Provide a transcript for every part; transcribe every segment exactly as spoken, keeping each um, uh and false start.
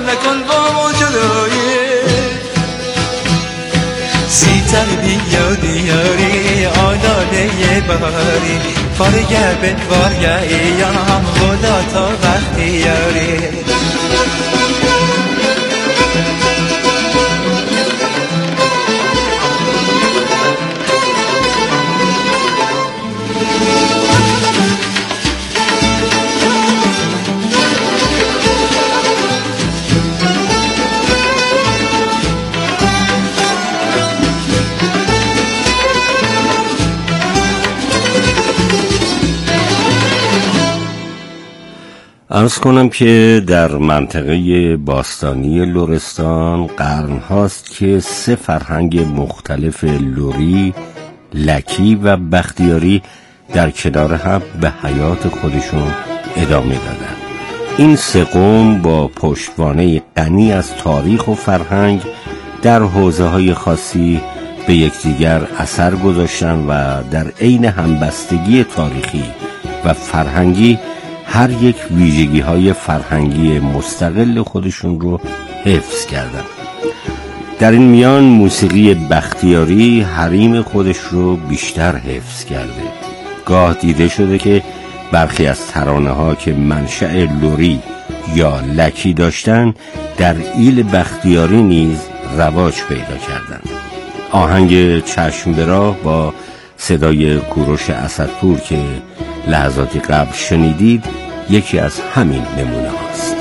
نکن با جدایی سیتر بیا دیاری آداده باری فارگه به وارگه ایام خدا تا وقتی یاری عرض کنم که در منطقه باستانی لرستان قرن هاست که سه فرهنگ مختلف لری، لکی و بختیاری در کنار هم به حیات خودشون ادامه دادن. این سه قوم با پشتوانه غنی از تاریخ و فرهنگ در حوزه‌های خاصی به یکدیگر اثر گذاشتن و در عین همبستگی تاریخی و فرهنگی هر یک ویژگی های فرهنگی مستقل خودشون رو حفظ کردن. در این میان موسیقی بختیاری حریم خودش رو بیشتر حفظ کرده. گاه دیده شده که برخی از ترانه ها که منشأ لری یا لکی داشتن در ایل بختیاری نیز رواج پیدا کردند. آهنگ چشم به راه با صدای کوروش اسدپور که لحظاتی قبل شنیدید یکی از همین نمونه هاست.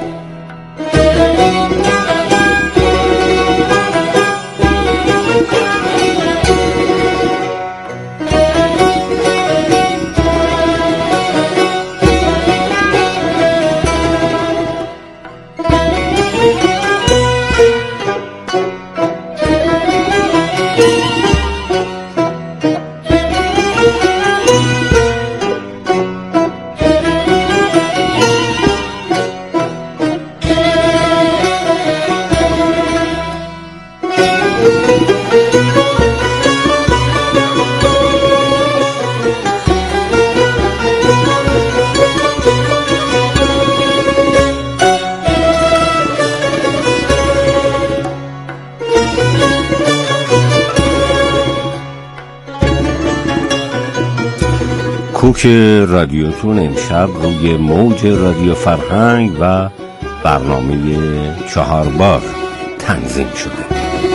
کوک رادیوتون امشب روی موج رادیو فرهنگ و برنامه چهار بار تنظیم شده.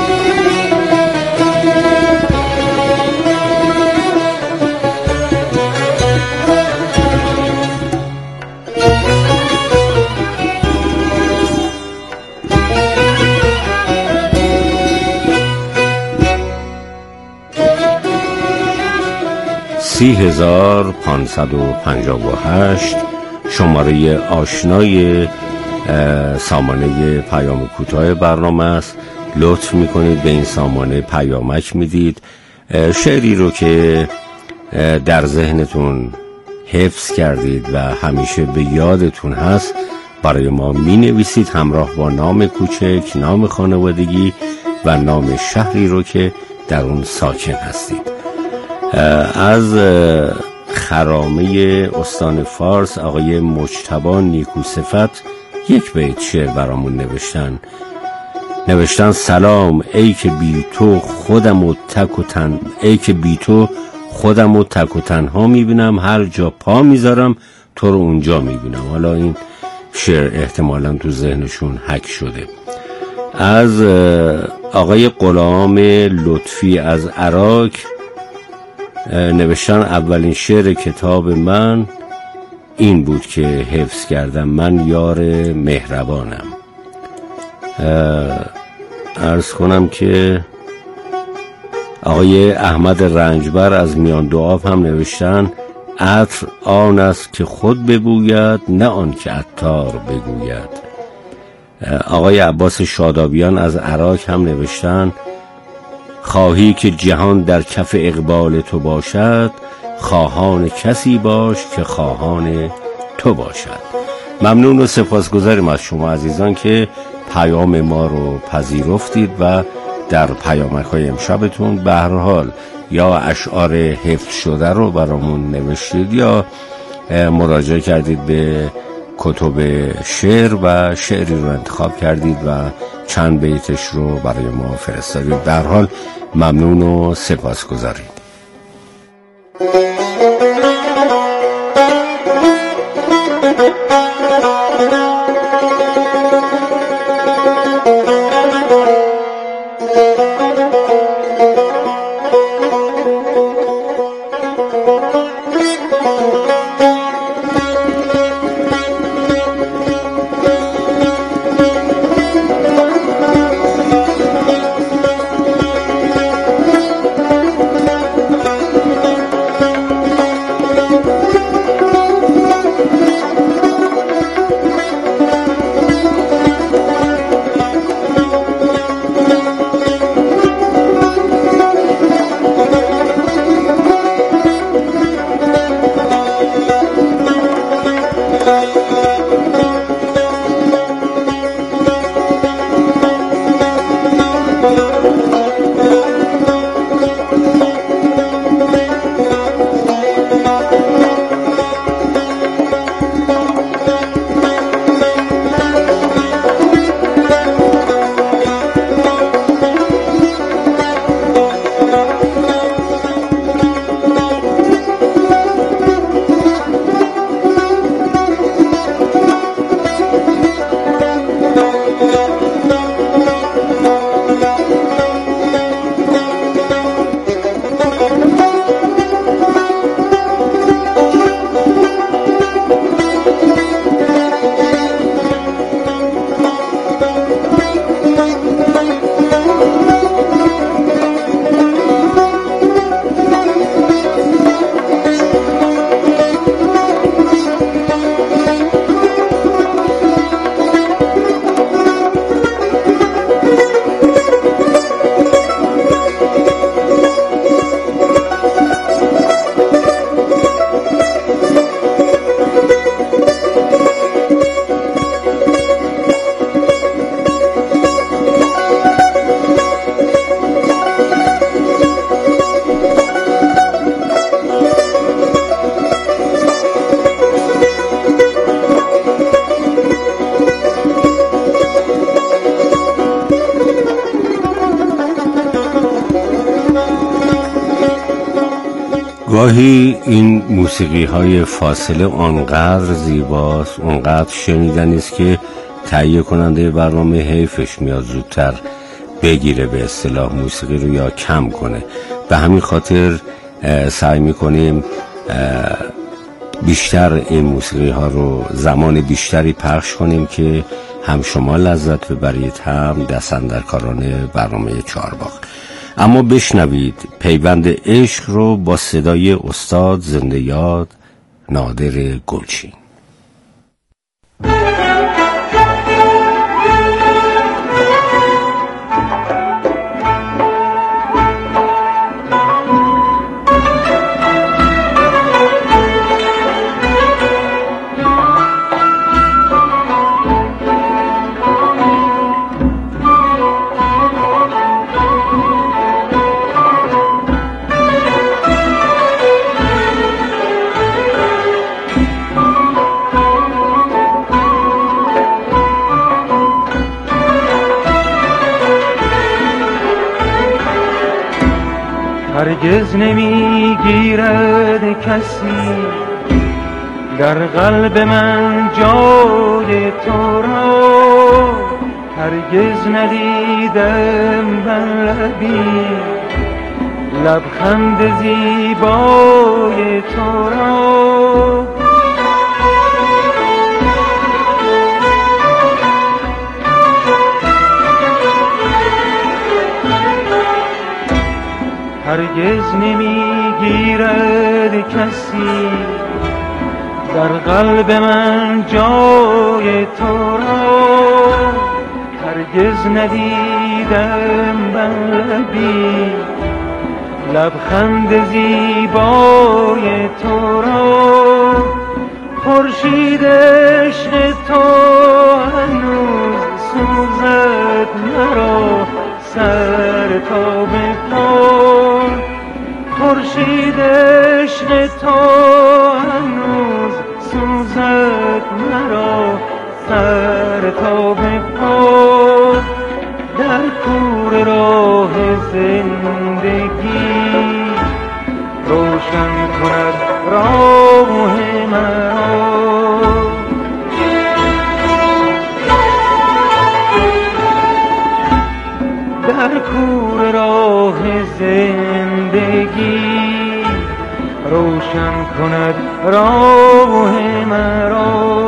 سی هزار پانصد و پنجاه و هشت شماره آشنای سامانه پیام کوتاه برنامه است. لطف میکنید به این سامانه پیامک میدید. شعری رو که در ذهنتون حفظ کردید و همیشه به یادتون هست برای ما می نویسید همراه با نام کوچک، نام خانوادگی و نام شهری رو که در اون ساکن هستید. از خرامه استان فارس آقای مجتبی نیکوصفت یک بیت شعر برامون نوشتن. نوشتن سلام ای که بی تو خودم و تک و تن ای که بی تو خودم و تک و تنها میبینم، هر جا پا میذارم تو رو اونجا میبینم. حالا این شعر احتمالاً تو ذهنشون حک شده. از آقای غلام لطفی از عراق نوشتن اولین شعر کتاب من این بود که حفظ کردم، من یار مهربانم. عرض کنم که آقای احمد رنجبر از میان دو آب هم نوشتن عطر آن است که خود بگوید نه آن که عطار بگوید. آقای عباس شادابیان از عراق هم نوشتن خواهی که جهان در کف اقبال تو باشد، خواهان کسی باش که خواهان تو باشد. ممنون و سپاسگزاریم از شما عزیزان که پیام ما رو پذیرفتید و در پیامک‌های امشبتون به هر حال یا اشعار حفظ شده رو برامون نوشتید یا مراجعه کردید به کتب شعر و شعری رو انتخاب کردید و چند بیتش رو برای ما فرستادید. به هر حال ممنون و سپاسگزاریم. گاهی این موسیقی های فاصله آنقدر زیباست، آنقدر شنیدنی است که تهیه کننده برنامه حیفش میاد زودتر بگیره به اصطلاح موسیقی رو یا کم کنه. به همین خاطر سعی میکنیم بیشتر این موسیقی ها رو زمان بیشتری پخش کنیم که هم شما لذت ببرید هم دست‌اندرکاران برنامه چهارباغ. اما بشنوید پیوند عشق رو با صدای استاد زنده یاد نادر گلچین. هرگز نمیگیرد کسی در قلب من جای تو را، هرگز ندیدم بر لبی لبخند زیبای تو را. هرگز نمیگیرد کسی در قلب من جای تو را، هرگز ندیدم بر لبی لبخند زیبای تو را. خورشید عشق تو هنوز سوزد مرا سر تا به پا، خورشید عشق تو هنوز سوزد مرا سر تا به پا در کور راه زندگی روشن کند راه مرا. در کور راه زندگی روشن کند راه مرا.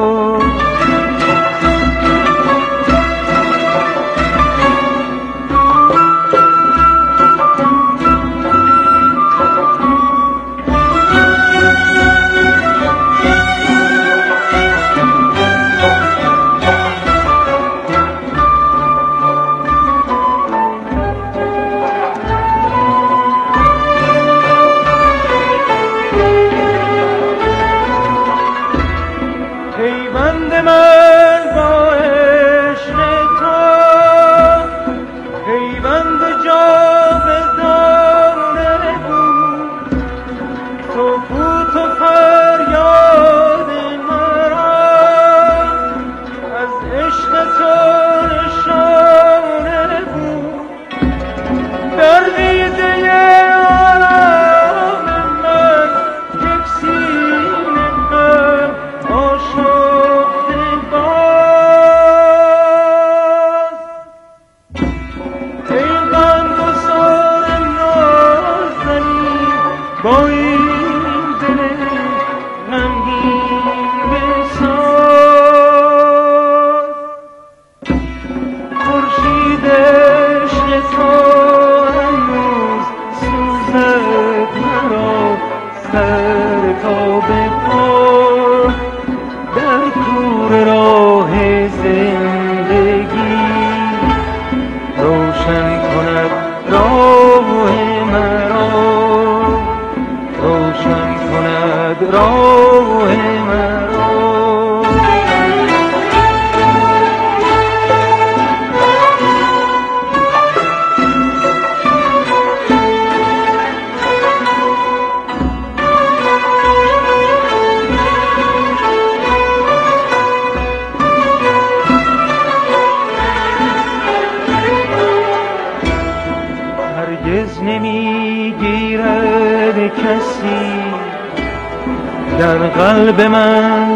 در قلب من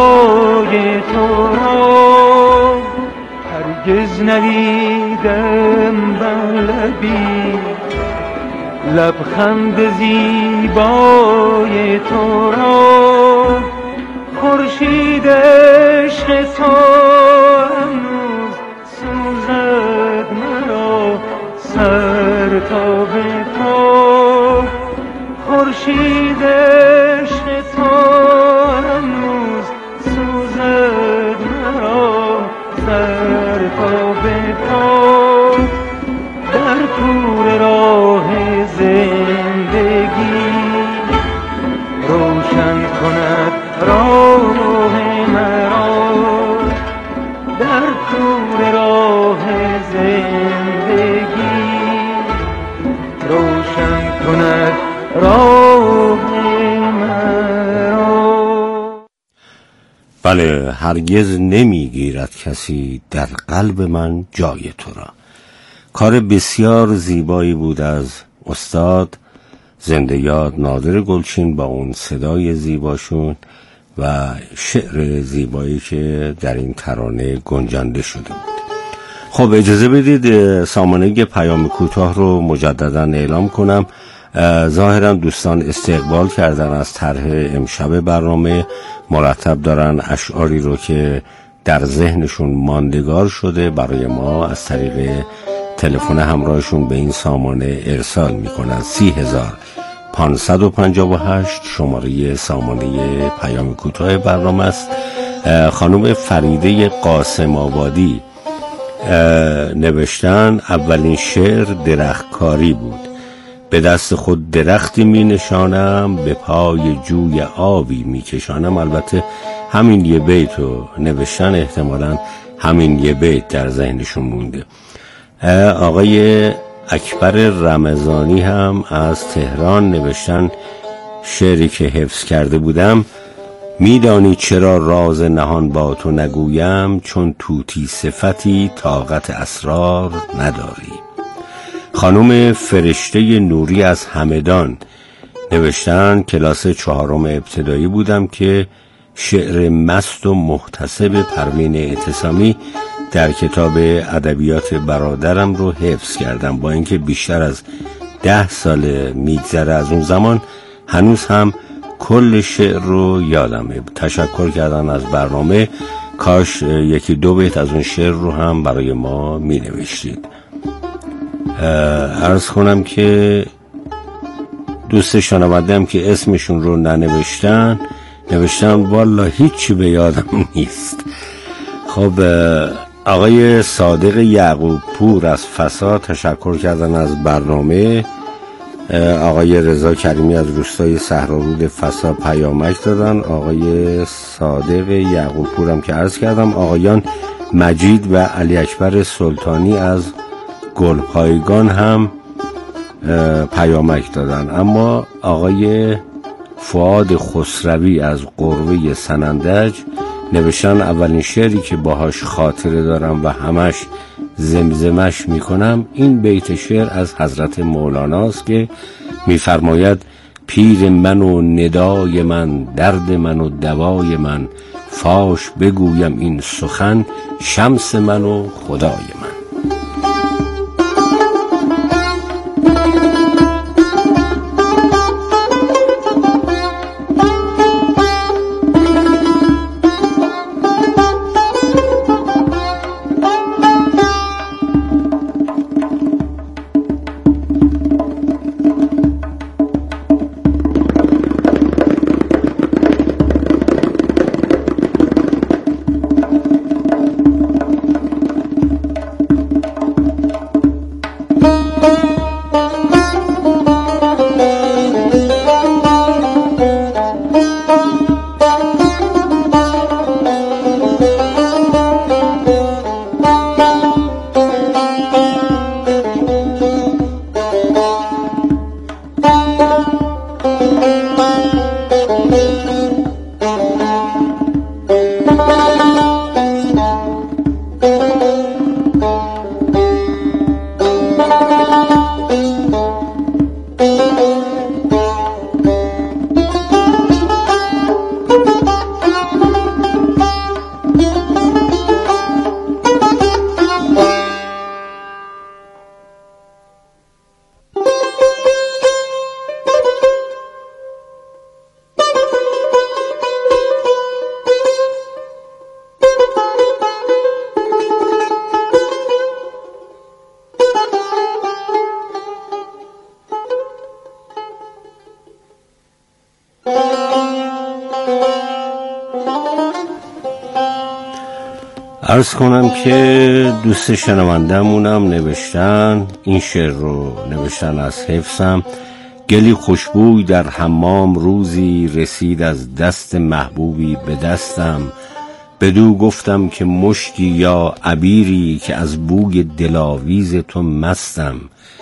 جای تو را هرگز ندیدم بر لبی لبخند زیبای تو را خورشید عشق تو هنوز سوزد مرا سر تا به پا خورشید عشق تو هنوز سوزد مرا سر تا به پا در کور راه زندگی روشن کند راه مرا در کور راه زندگی روشن کند راه مرا. بله، هرگز نمیگیرد کسی در قلب من جای تو را. کار بسیار زیبایی بود از استاد زنده یاد نادر گلچین با اون صدای زیباشون و شعر زیبایی که در این ترانه گنجانده شده بود. خب اجازه بدید سامانه پیام کوتاه رو مجددا اعلام کنم. ظاهرا دوستان استقبال کردن از طرح امشب برنامه، مرتب دارن اشعاری رو که در ذهنشون ماندگار شده برای ما از طریق تلفن همراهشون به این سامانه ارسال میکنن. سی هزار پانصد و پنجاه و هشت شماره سامانه پیام کوتاه برنامه است. خانم فریده قاسم آبادی نوشتن اولین شعر درختکاری بود. به دست خود درختی می نشانم، به پای جوی آبی می کشانم. البته همین یه بیت رو نوشتن، احتمالاً همین یه بیت در ذهنشون مونده. آقای اکبر رمضانی هم از تهران نوشتن شعری که حفظ کرده بودم میدانی چرا راز نهان با تو نگویم، چون طوطی صفتی طاقت اسرار نداری. خانم فرشته نوری از همدان نوشتن کلاس چهارم ابتدایی بودم که شعر مست و محتسب پروین اعتصامی در کتاب ادبیات برادرم رو حفظ کردم. با اینکه بیشتر از ده سال میگذره از اون زمان، هنوز هم کل شعر رو یادمه. تشکر کردن از برنامه، کاش یکی دو بیت از اون شعر رو هم برای ما می نوشتید. عرض کنم که دوست شنونده‌ام که اسمشون رو ننوشتن نوشتن والا هیچی به یادم نیست. خب آقای صادق یعقوب پور از فسا تشکر کردن از برنامه. آقای رضا کریمی از روستای صحرارود فسا پیامک دادن. آقای صادق یعقوب پورم که عرض کردم. آقایان مجید و علی اکبر سلطانی از گلپایگان هم پیامک دادن. اما آقای فؤاد خسروی از قروه سنندج نوشتن اولین شعری که باهاش خاطره دارم و همش زمزمش میکنم این بیت شعر از حضرت مولاناست که میفرماید پیر من و ندای من، درد من و دوای من، فاش بگویم این سخن، شمس من و خدای من. عرض کنم که دوست شنونده‌مونم نوشتن این شعر رو نوشتن از حفظم. گلی خوشبوی در حمام روزی رسید از دست محبوبی به دستم، بدو گفتم که مشکی یا عبیری که از بوی دلاویز تو مستم.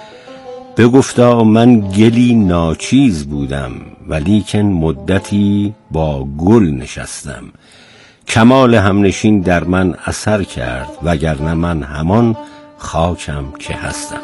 بگفتا من گلی ناچیز بودم ولیکن مدتی با گل نشستم، کمال همنشین در من اثر کرد وگرنه من همان خاکم که هستم.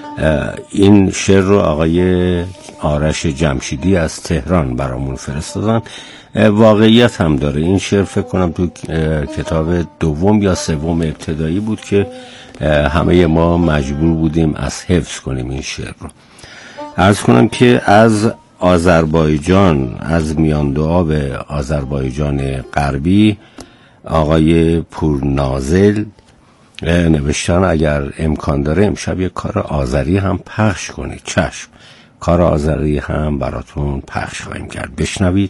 این شعر رو آقای آرش جمشیدی از تهران برامون فرستادن. واقعیت هم داره. این شعر فکر کنم تو کتاب دوم یا سوم ابتدایی بود که همه ما مجبور بودیم از حفظ کنیم این شعر رو. عرض کنم که از آذربایجان، از میان دو آب آذربایجان غربی، آقای پورنازل نوشتن اگر امکان داره امشب یک کار آذری هم پخش کنید. چشم، کار آذری هم براتون پخش خواهیم کرد. بشنوید.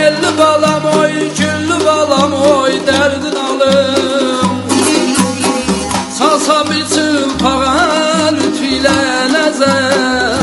telli balam oy, güllü balam oy, dərdin alım. Salsa biçim pağa lütfilə nəzər.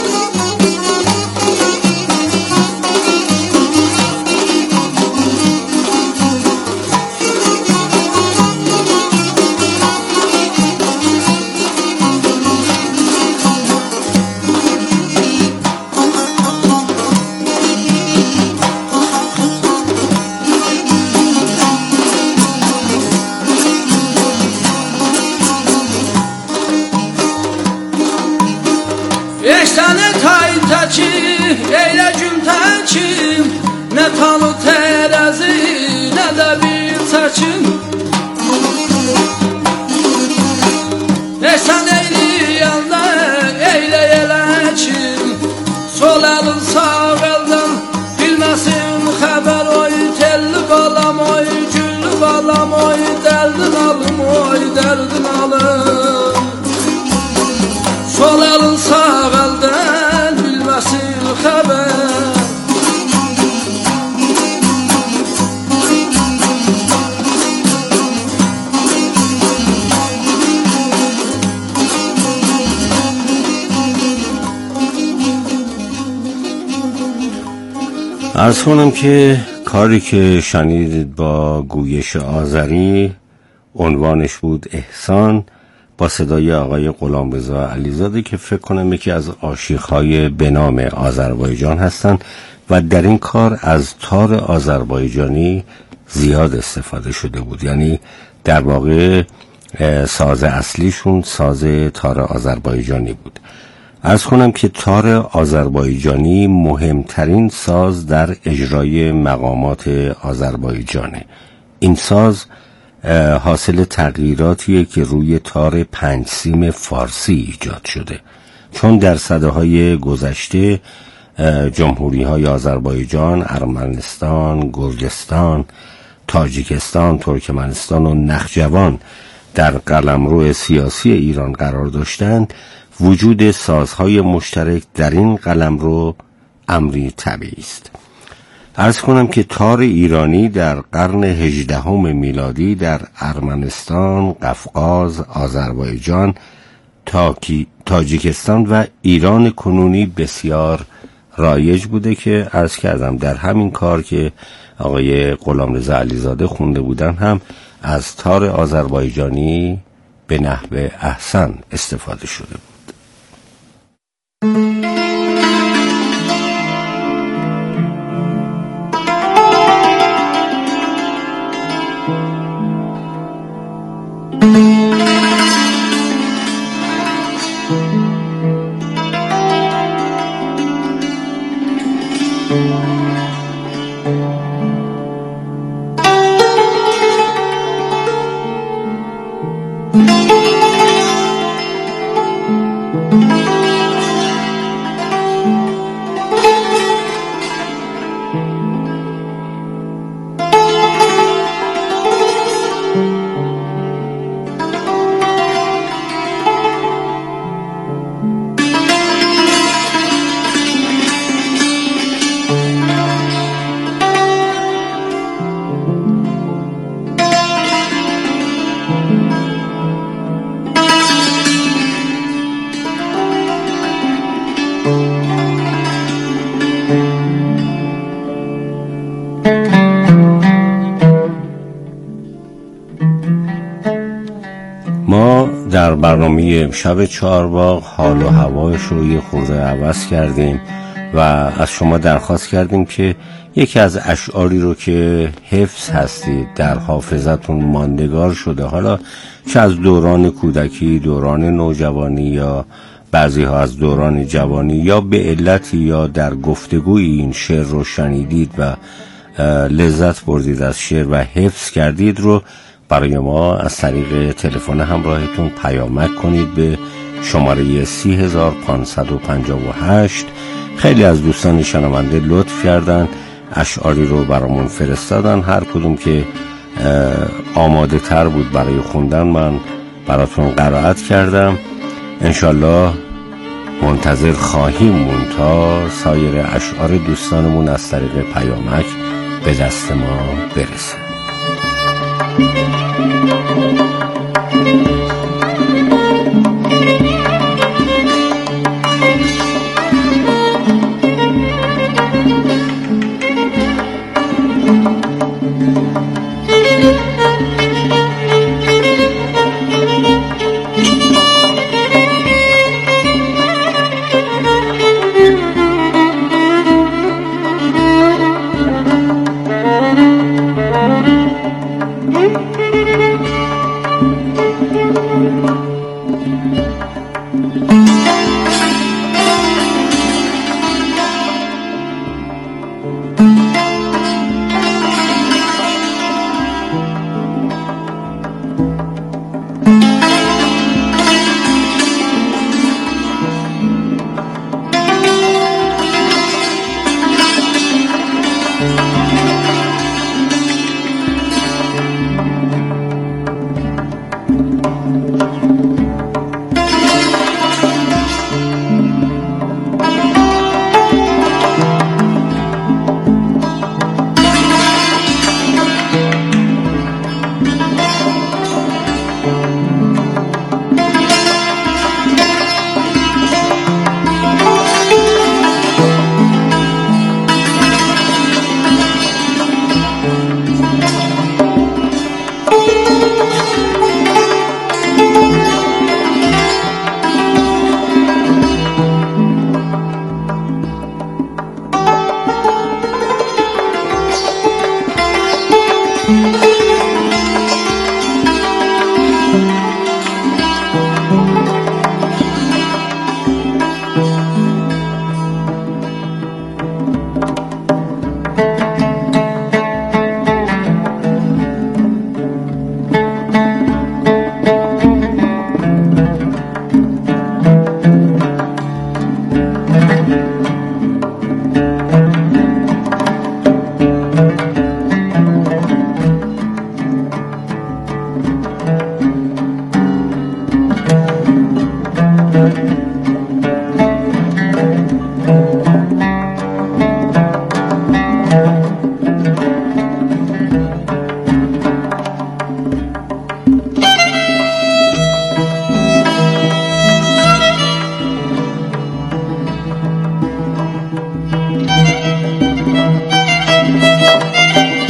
Eştəni tay təki, eylə gün təkim, nə tanı tərəzi, nə də bir çəkim. Eştən eyləyənlər, eylə eləkim, sol əlin sağ əldən, bilməsin xəbər oy, telli balam oy, güllü balam oy, dərdin alım oy, dərdin alım. Sol əlin sağ əldən, bilməsin xəbər. عرض کنم که کاری که شنیدید با گویش آذری عنوانش بود احسان، با صدای آقای غلامرضا علیزاده که فکر کنم یکی از عاشق‌های به نام آذربایجان هستند و در این کار از تار آذربایجانی زیاد استفاده شده بود. یعنی در واقع ساز اصلیشون ساز تار آذربایجانی بود. عرض کنم که تار آذربایجانی مهمترین ساز در اجرای مقامات آذربایجانه. این ساز حاصل تغییراتیه که روی تار پنج سیم فارسی ایجاد شده، چون در سده‌های گذشته جمهوری های آذربایجان، ارمنستان، گرجستان، تاجیکستان، ترکمنستان و نخجوان در قلمرو سیاسی ایران قرار داشتند، وجود سازهای مشترک در این قلمرو امری طبیعی است. عرض کنم که تار ایرانی در قرن هجدهم میلادی در ارمنستان، قفقاز، آذربایجان، تاکی، تاجیکستان و ایران کنونی بسیار رایج بوده که عرض کردم در همین کار که آقای غلامرضا علیزاده خونده بودن هم از تار آذربایجانی به نحو احسن استفاده شده بود. ما در برنامه امشب چهارباغ حال و هوایش رو یه خورده عوض کردیم و از شما درخواست کردیم که یکی از اشعاری رو که حفظ هستید، در حافظتون ماندگار شده، حالا چه از دوران کودکی، دوران نوجوانی یا بعضی ها از دوران جوانی، یا به علتی یا در گفتگوی این شعر رو شنیدید و لذت بردید از شعر و حفظ کردید، رو برای ما از طریق تلفن همراهتون پیامک کنید به شماره سی هزار پانصد و پنجاه و هشت. خیلی از دوستان شنونده لطف کردن، اشعاری رو برامون فرستادن، هر کدوم که آماده تر بود برای خوندن من براتون قرائت کردم. انشالله منتظر خواهیم مون تا سایر اشعار دوستانمون از طریق پیامک به دست ما برسه.